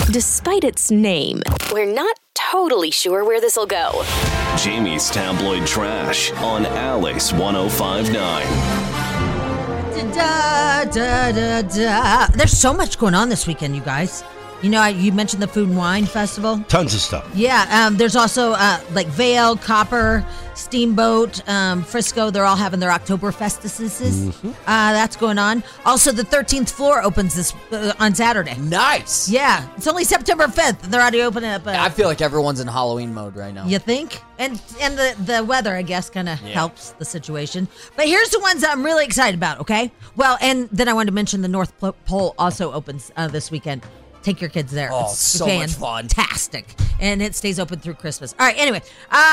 Despite its name, we're not totally sure where this will go. Jamie's Tabloid Trash on Alice 105.9. There's so much going on this weekend, you guys. You know, you mentioned the Food and Wine Festival. Tons of stuff. Yeah, there's also like Vail, Copper, Steamboat, Frisco. They're all having their Oktoberfests. That's going on. Also, the 13th floor opens this on Saturday. Nice. Yeah, it's only September 5th. They're already opening up. I feel like everyone's in Halloween mode right now. You think? And the weather, I guess, kind of helps the situation. But here's the ones that I'm really excited about, okay? Well, and then I wanted to mention the North Pole also opens this weekend. Take your kids there. Oh, it's so much fun. Fantastic. And it stays open through Christmas. All right, anyway.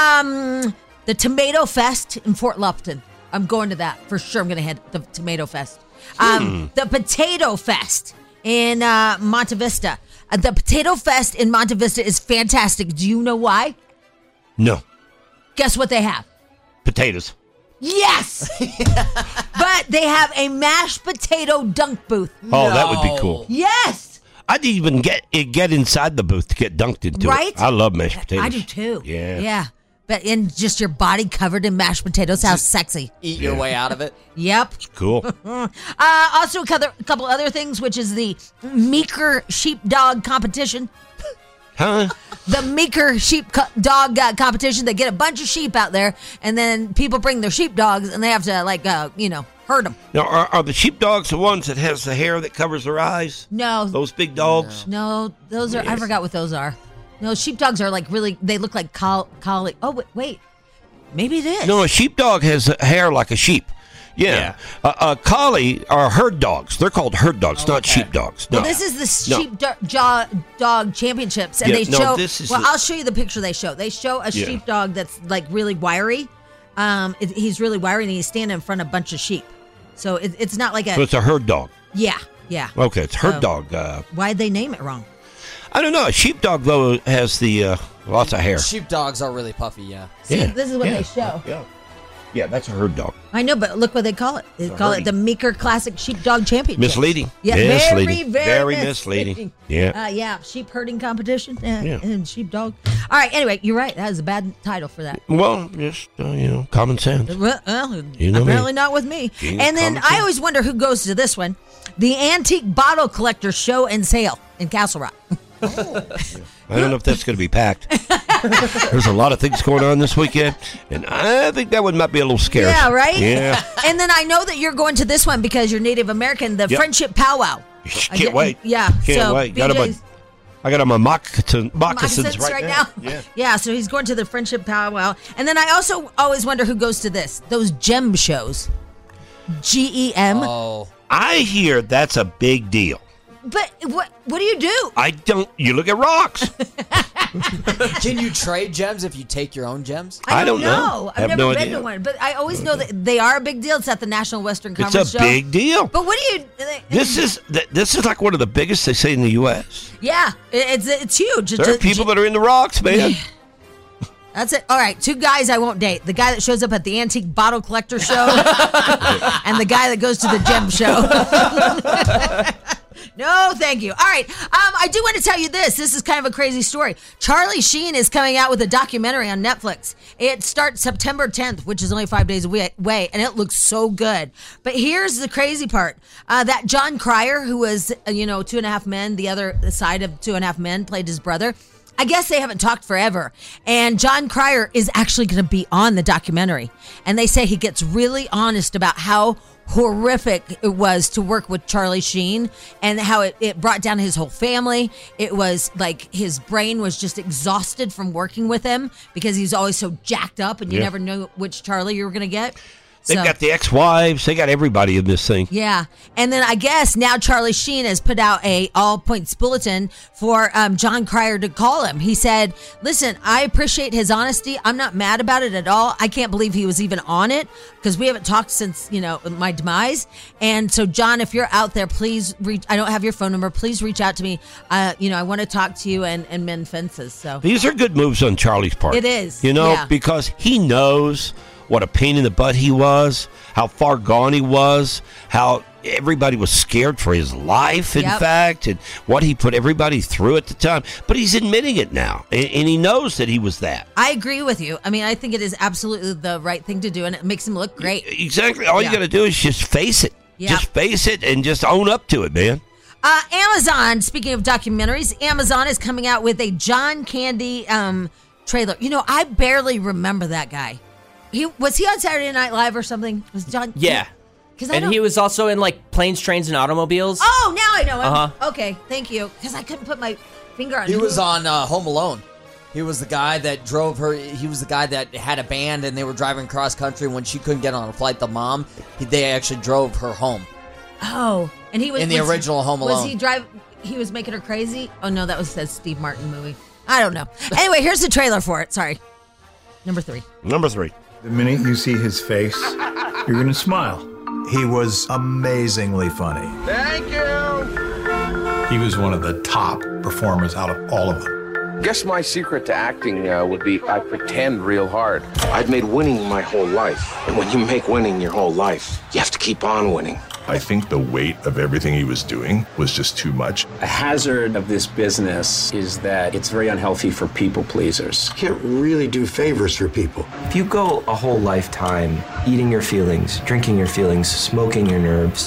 The Tomato Fest in Fort Lupton. I'm going to that for sure. I'm going to head to the Tomato Fest. The Potato Fest in Monte Vista. The Potato Fest in Monte Vista is fantastic. Do you know why? No. Guess what they have? Potatoes. Yes! But they have a mashed potato dunk booth. Oh, that would be cool. Yes! I'd even get inside the booth to get dunked into Right? it. I love mashed potatoes. I do too. Yeah. Yeah. But in just your body covered in mashed potatoes, how sexy. Eat your way out of it. Yep. Cool. Also, a couple other things, which is the Meeker Sheepdog competition. Huh? The Meeker Sheepdog competition. They get a bunch of sheep out there, and then people bring their sheepdogs, and they have to, herd them. Now, are the sheepdogs the ones that has the hair that covers their eyes? No. Those big dogs? No, those are, I forgot what those are. No, sheepdogs are like really, they look like collie. Oh, wait. Maybe it is. No, a sheepdog has hair like a sheep. Yeah. A collie are herd dogs. They're called herd dogs, not sheepdogs. No. Well, this is the sheepdog championships, and they show. I'll show you the picture they show. They show a sheepdog that's like really wiry. He's really wiry, and he's standing in front of a bunch of sheep. So it's not like a. So it's a herd dog. Yeah. Okay, it's herd dog. Why'd they name it wrong? I don't know. A sheepdog though has the lots of hair. Sheepdogs are really puffy. Yeah. See, this is what they show. Yeah, that's a herd dog. I know, but look what they call it. They call it the Meeker Classic Sheepdog Championship. Misleading. Yeah, misleading. very misleading. Yeah. Sheep herding competition. And sheepdog. All right, anyway, you're right. That was a bad title for that. Well, just, common sense. Well, apparently not with me. And then I always wonder who goes to this one. The Antique Bottle Collector Show and Sale in Castle Rock. I don't know if that's going to be packed. There's a lot of things going on this weekend, and I think that one might be a little scary. Yeah, right? Yeah. And then I know that you're going to this one because you're Native American, the Friendship Powwow. Can't wait. Yeah. Can't wait. I got on my moccasins right now. Yeah, so he's going to the Friendship Powwow. And then I also always wonder who goes to those gem shows. GEM. Oh. I hear that's a big deal. But what do you do? You look at rocks. Can you trade gems if you take your own gems? I don't know. I've never been idea. to one, but I always know that they are a big deal. It's at the National Western Conference It's a big deal. But what do you? This is like one of the biggest they say in the U.S. Yeah, it's huge. There are people that are in the rocks, man. Yeah. That's it. All right, two guys I won't date. The guy that shows up at the Antique Bottle Collector Show and the guy that goes to the gem show. No, thank you. All right. I do want to tell you this. This is kind of a crazy story. Charlie Sheen is coming out with a documentary on Netflix. It starts September 10th, which is only 5 days away, and it looks so good. But here's the crazy part. That John Cryer, who was, 2.5 Men, the other side of 2.5 Men, played his brother. I guess they haven't talked forever. And John Cryer is actually going to be on the documentary. And they say he gets really honest about how horrific it was to work with Charlie Sheen and how it brought down his whole family. It was like his brain was just exhausted from working with him because he's always so jacked up and you never know which Charlie you were going to get. They've got the ex-wives. They got everybody in this thing. Yeah. And then I guess now Charlie Sheen has put out a all-points bulletin for John Cryer to call him. He said, listen, I appreciate his honesty. I'm not mad about it at all. I can't believe he was even on it because we haven't talked since, my demise. And so, John, if you're out there, please reach. I don't have your phone number. Please reach out to me. I want to talk to you and mend fences. So these are good moves on Charlie's part. It is. Because he knows what a pain in the butt he was, how far gone he was, how everybody was scared for his life, in Yep. fact, and what he put everybody through at the time. But he's admitting it now, and he knows that he was that. I agree with you. I mean, I think it is absolutely the right thing to do, and it makes him look great. Exactly. All you got to do is just face it. Yeah. Just face it and just own up to it, man. Amazon, speaking of documentaries, Amazon is coming out with a John Candy trailer. You know, I barely remember that guy. Was he on Saturday Night Live or something? Was John? Yeah. And he was also in like Planes, Trains, and Automobiles. Oh, now I know him. Uh-huh. Okay, thank you. Because I couldn't put my finger on. He was on Home Alone. He was the guy that drove her. He was the guy that had a band, and they were driving cross country. When she couldn't get on a flight, the mom, they actually drove her home. Oh, and he was in the original Home Alone. Was he He was making her crazy. Oh no, that was a Steve Martin movie. I don't know. Anyway, here's the trailer for it. Sorry, number 3. Number 3. The minute you see his face, you're going to smile. He was amazingly funny. Thank you. He was one of the top performers out of all of them. Guess my secret to acting would be I pretend real hard. I've made winning my whole life. And when you make winning your whole life, you have to keep on winning. I think the weight of everything he was doing was just too much. A hazard of this business is that it's very unhealthy for people pleasers. You can't really do favors for people. If you go a whole lifetime eating your feelings, drinking your feelings, smoking your nerves,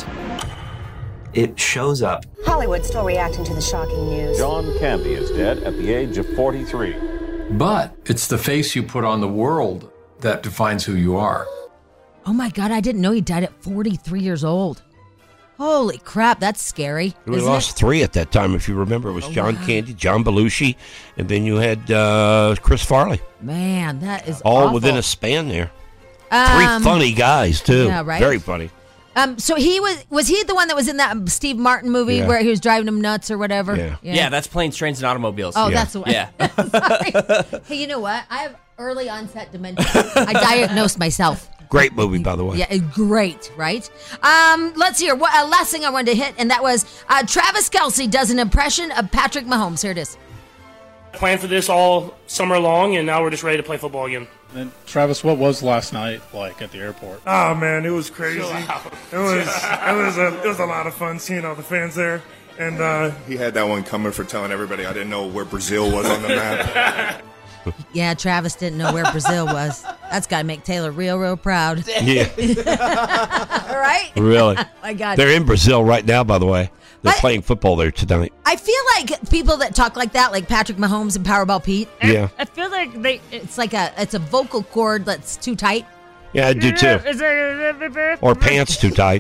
it shows up. Hollywood still reacting to the shocking news. John Candy is dead at the age of 43. But it's the face you put on the world that defines who you are. Oh my God, I didn't know he died at 43 years old. Holy crap, that's scary. We lost 3 at that time, if you remember. It was John Candy, John Belushi, and then you had Chris Farley. Man, that is all awful. within a span there. 3 funny guys, too. Yeah, right? Very funny. So he was he the one that was in that Steve Martin movie where he was driving him nuts or whatever? Yeah, that's Planes, Trains, and Automobiles. Oh, that's the one. Yeah. Sorry. Hey, you know what? I have early onset dementia. I diagnosed myself. Great movie, by the way. Yeah, great, right? Let's hear. Last thing I wanted to hit, and that was Travis Kelce does an impression of Patrick Mahomes. Here it is. Planned for this all summer long, and now we're just ready to play football again. And Travis, what was last night like at the airport? Oh man, it was crazy. It was a lot of fun seeing all the fans there, and he had that one coming for telling everybody I didn't know where Brazil was on the map. Yeah, Travis didn't know where Brazil was. That's got to make Taylor real proud. Yeah. Right? Really? Oh my God. They're in Brazil right now, by the way. They're playing football there tonight. I feel like people that talk like that, like Patrick Mahomes and Powerball Pete. Yeah. I feel like it's a vocal cord that's too tight. Yeah, I do too. Or pants too tight.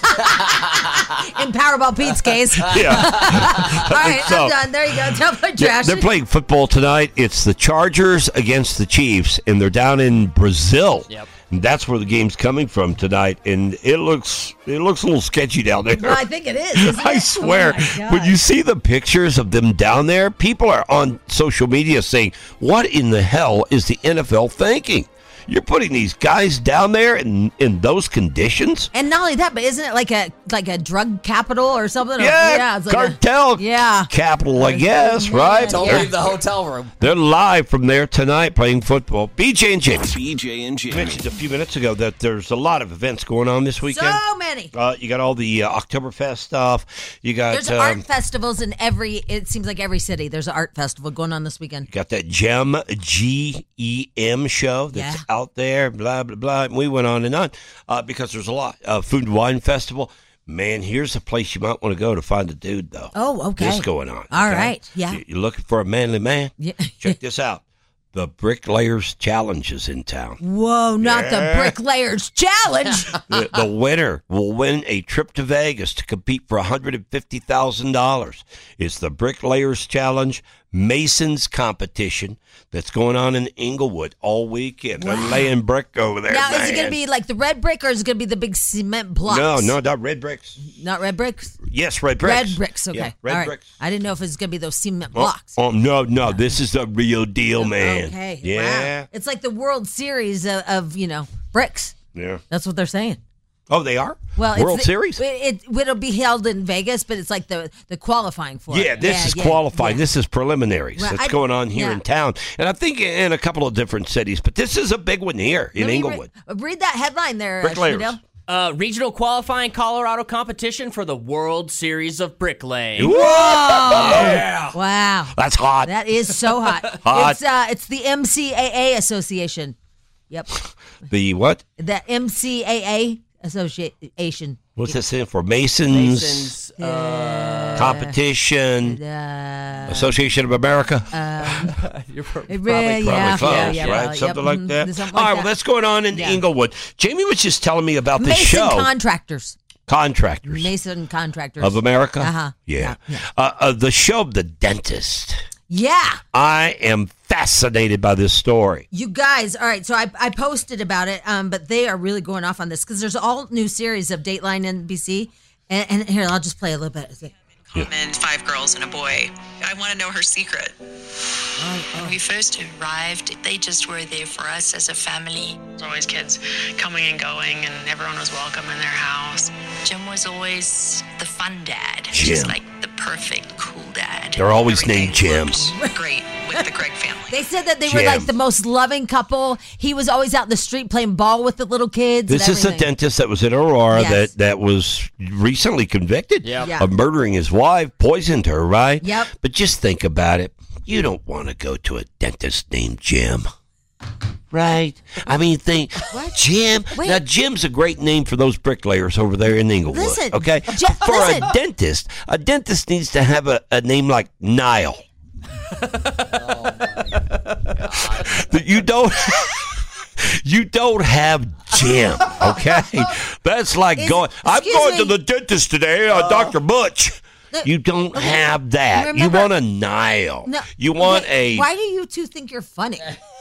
In Powerball Pete's case. Yeah. All right, I'm done. There you go. Tabloid trash. They're playing football tonight. It's the Chargers against the Chiefs, and they're down in Brazil. Yep. And that's where the game's coming from tonight, and it looks a little sketchy down there. Well, I think it is. Isn't I it? swear, Oh my God. when you see the pictures of them down there, people are on social media saying, "What in the hell is the NFL thinking? You're putting these guys down there in those conditions?" And not only that, but isn't it like a drug capital or something? Yeah, it's like cartel capital, I guess, right? Don't leave the hotel room. They're live from there tonight playing football. BJ and Jamie. BJ and Jamie. You mentioned a few minutes ago that there's a lot of events going on this weekend. So many. You got all the Oktoberfest stuff. You got There's art festivals in it seems like every city. There's an art festival going on this weekend. You got that GEM, G-E-M show that's out there, blah, blah, blah. And we went on and on because there's a lot. Food and Wine Festival. Man, here's a place you might want to go to find a dude, though. Oh, okay. This going on. All right, yeah. You're looking for a manly man? Yeah. Check this out. The Bricklayers Challenge is in town. Whoa, not the Bricklayers Challenge. The winner will win a trip to Vegas to compete for $150,000. It's the Bricklayers Challenge Masons competition that's going on in Inglewood all weekend. They're laying brick over there. Now, man. is it going to be like the red brick or is it going to be the big cement blocks? No, not red bricks. Not red bricks? Yes, red bricks. Red bricks, okay. Yeah, red all right. bricks. I didn't know if it was going to be those cement blocks. No, this is the real deal, man. Okay. Yeah. Wow. It's like the World Series of bricks. Yeah. That's what they're saying. Oh, they are? Well, World Series? It'll be held in Vegas, but it's like the qualifying for it. Yeah, this is qualifying. Yeah. This is preliminaries. Well, That's going on here in town. And I think in a couple of different cities, but this is a big one here in Inglewood. Read that headline there, Bricklayers. Schmidl. Regional qualifying Colorado competition for the World Series of Bricklaying. Whoa! Yeah. Wow. That's hot. That is so hot. It's the MCAA Association. Yep. The what? The MCAA Association. What's that stand for? Masons Competition Association of America. You're probably close, right? Something like that. Something All like right, that. well, that's going on in Inglewood. Jamie was just telling me about this Mason show. Contractors. Mason Contractors. of America? Uh-huh. Yeah. The show The Dentist. Yeah. I am fascinated by this story. You guys, all right, so I posted about it, but they are really going off on this because there's all new series of Dateline NBC. And here, I'll just play a little bit. Common 5 girls and a boy. I want to know her secret. When we first arrived, they just were there for us as a family. There's always kids coming and going, and everyone was welcome in their house. Jim was always the fun dad. Jim. Just like the perfect cool dad. They're always named Jim. Great with the Greg family. They said that they were like the most loving couple. He was always out in the street playing ball with the little kids. This is the dentist that was in Aurora that was recently convicted of murdering his wife, poisoned her, right? Yep. But just think about it. You don't want to go to a dentist named Jim. Right? I mean, think, Jim. Wait. Now, Jim's a great name for those bricklayers over there in Inglewood. Listen, okay? A dentist needs to have a name like Nile. You don't have Jim, okay? That's like I'm going to the dentist today, Dr. Butch. You don't have that. Remember, you want a Nile. No, you want a... Why do you two think you're funny?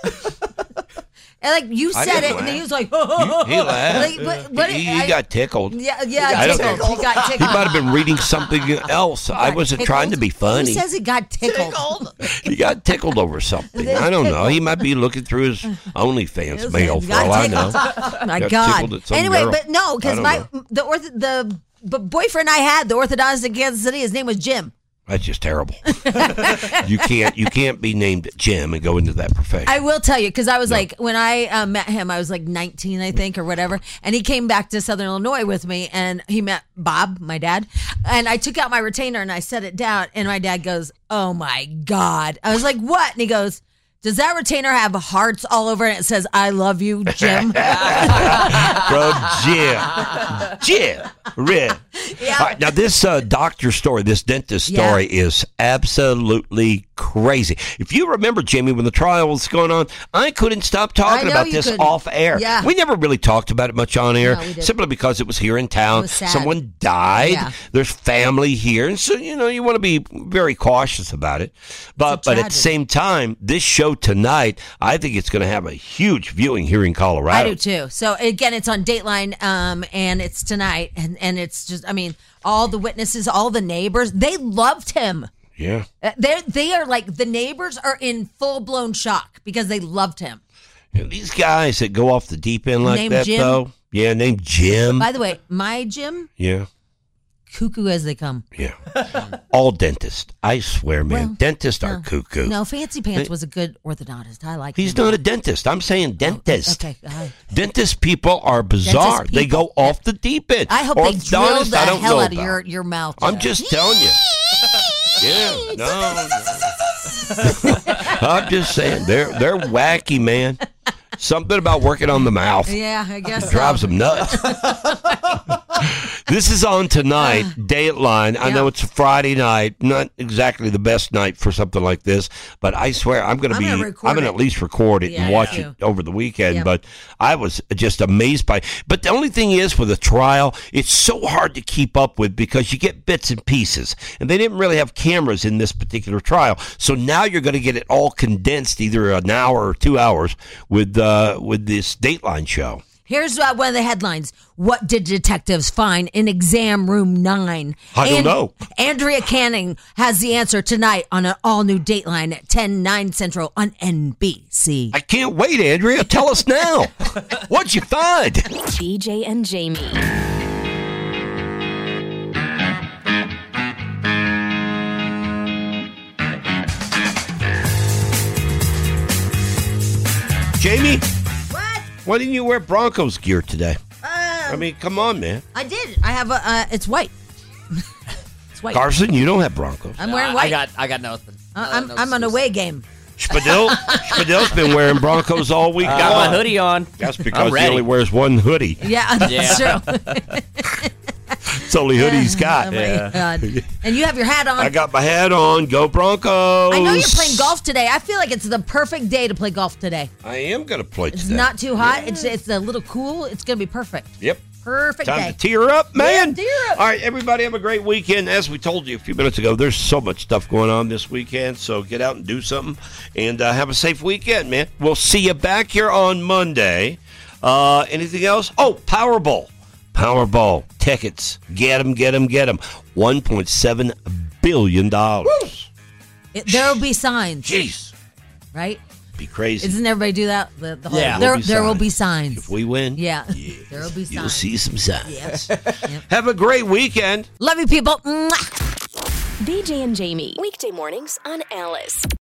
And like you said it, and then he was like, He laughed. Like, he got tickled. Yeah, I don't know. tickled. He got tickled. He might have been reading something else. I wasn't trying to be funny. Who says he got tickled? He got tickled over something. I don't know. He might be looking through his OnlyFans mail for all I know. Oh my Got God. tickled at some Anyway, girl. but no, because I don't know. the boyfriend I had, the orthodontist in Kansas City, his name was Jim. That's just terrible. You can't be named Jim and go into that profession. I will tell you, because I was like, when I met him, I was like 19, I think, or whatever. And he came back to Southern Illinois with me, and he met Bob, my dad. And I took out my retainer and I set it down, and my dad goes, "Oh my God." I was like, "What?" And he goes, "Does that retainer have hearts all over it? And it says, 'I love you, Jim.'" From Jim. Red. Yeah. All right, now this doctor story, this dentist story is absolutely crazy. If you remember, Jamie, when the trial was going on, I couldn't stop talking about this off air. Yeah. We never really talked about it much on air, No, we didn't. simply because it was here in town. It was sad. Someone died. Yeah. There's family here. And so, you want to be very cautious about it. But at the same time, this show tonight, I think it's going to have a huge viewing here in Colorado. I do too. So again, it's on Dateline, and it's tonight, and it's just, I mean, all the witnesses, all the neighbors, they loved him. Yeah. They are like, the neighbors are in full blown shock because they loved him. These guys that go off the deep end like Named that, Jim? though. Yeah, named Jim. By the way, my Jim, Yeah. cuckoo as they come. Yeah. All dentists. I swear, man. Well, dentists are cuckoo. No, Fancy Pants was a good orthodontist. I like He's him. not a dentist. I'm saying dentist. Okay. Dentist people are bizarre. Dentist They people. go off the deep end. I hope they drill Orthodontist, the I don't hell know out of about. your mouth. I'm just telling you. Yeah, no. I'm just saying they're wacky, man. Something about working on the mouth. Yeah, I guess so. Drives them nuts. This is on tonight, Dateline. I know it's a Friday night, not exactly the best night for something like this, but I swear I'm going to at least record it and watch it over the weekend. Yep. But I was just amazed by. But the only thing is, with a trial, it's so hard to keep up with because you get bits and pieces, and they didn't really have cameras in this particular trial. So now you're going to get it all condensed, either an hour or 2 hours with this Dateline show. Here's one of the headlines. What did detectives find in exam room 9? I don't know. Andrea Canning has the answer tonight on an all-new Dateline at 10/9 Central on NBC. I can't wait, Andrea. Tell us now. What'd you find? BJ and Jamie. Jamie? Why didn't you wear Broncos gear today? I mean, come on, man. I did. I have a. It's white. It's white. Carson, you don't have Broncos. I'm wearing white. I got nothing. I'm on a away game. Spadel's been wearing Broncos all week. Got my hoodie on. That's because he only wears one hoodie. Yeah, that's true. It's the only hoodie he's got. Oh my God. And you have your hat on. I got my hat on. Go Broncos. I know you're playing golf today. I feel like it's the perfect day to play golf today. I am going to play today. It's not too hot. Yeah. It's a little cool. It's going to be perfect. Yep. Perfect Time day. to tear up, man. Yeah, tear up. All right, everybody have a great weekend. As we told you a few minutes ago, there's so much stuff going on this weekend, so get out and do something, and have a safe weekend, man. We'll see you back here on Monday. Anything else? Oh, Powerball. Powerball tickets. Get them. $1.7 billion. There will be signs. Jeez. Right? Be crazy. Doesn't everybody do that? The whole, yeah. There will be signs. If we win, there will be signs. You'll see some signs. Yep. Have a great weekend. Love you, people. BJ and Jamie, weekday mornings on Alice.